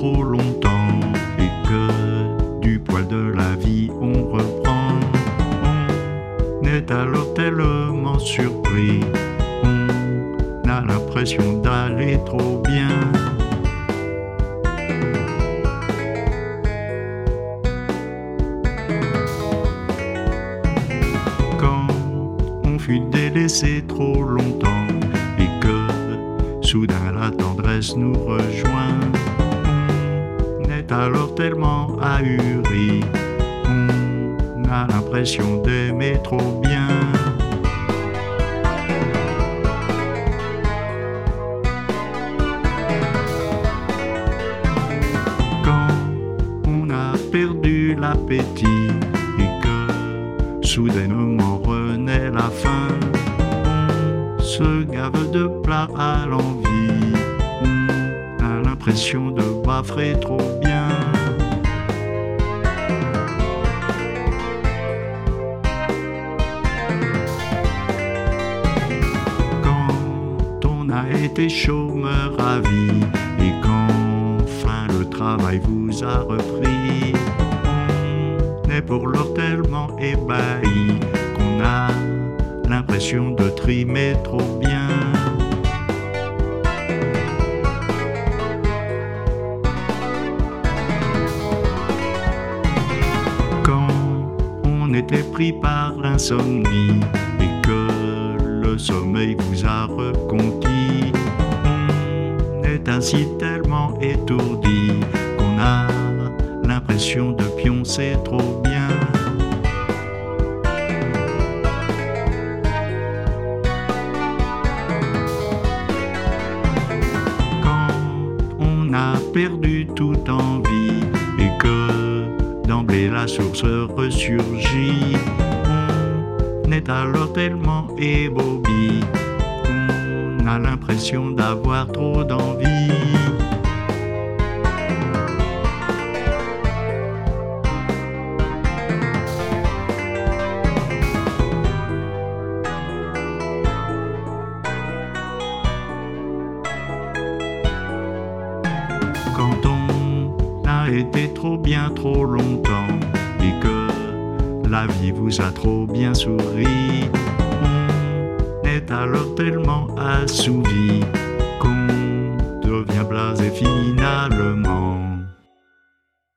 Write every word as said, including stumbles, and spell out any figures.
trop longtemps et que du poil de la vie on reprend, on est alors tellement surpris, on a l'impression d'aller trop bien. Quand on fut délaissé trop longtemps et que soudain la tendresse nous rejoint, on est alors tellement ahuri, on a l'impression d'aimer trop bien. Quand on a perdu l'appétit et que soudainement renaît la faim, on se gave de plats à l'envie, on a l'impression de baffer trop bien. Quand on a été chômeur à vie et qu'enfin le travail vous a repris, on est pour l'heure tellement ébahi qu'on a l'impression de trimer trop bien. Quand on était pris par l'insomnie et que le sommeil vous a reconquis, on est ainsi tellement étourdi qu'on a l'impression de pioncer trop bien. On a perdu toute envie et que d'emblée la source ressurgit, on est alors tellement ébaubis qu'on a l'impression d'avoir trop d'envie. Quand on a été trop bien trop longtemps et que la vie vous a trop bien souri, on est alors tellement assouvi qu'on devient blasé finalement.